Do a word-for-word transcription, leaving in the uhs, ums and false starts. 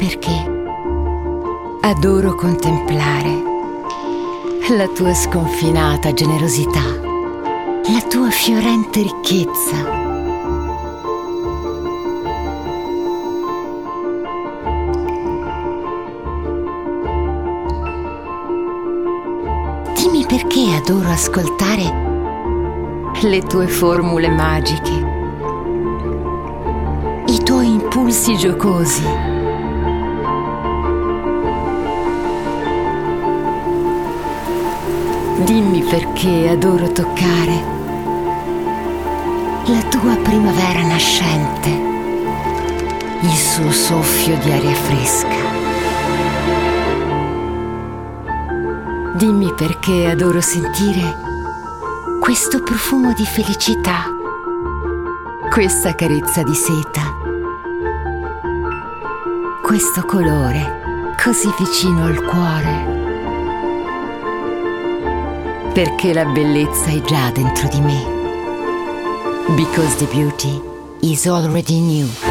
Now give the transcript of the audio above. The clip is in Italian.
perché adoro contemplare la tua sconfinata generosità, la tua fiorente ricchezza. Dimmi perché adoro ascoltare le tue formule magiche, i tuoi impulsi giocosi. Dimmi perché adoro toccare la tua primavera nascente, il suo soffio di aria fresca. Dimmi perché adoro sentire questo profumo di felicità, questa carezza di seta, questo colore così vicino al cuore. Perché la bellezza è già dentro di me. Because the beauty is already new.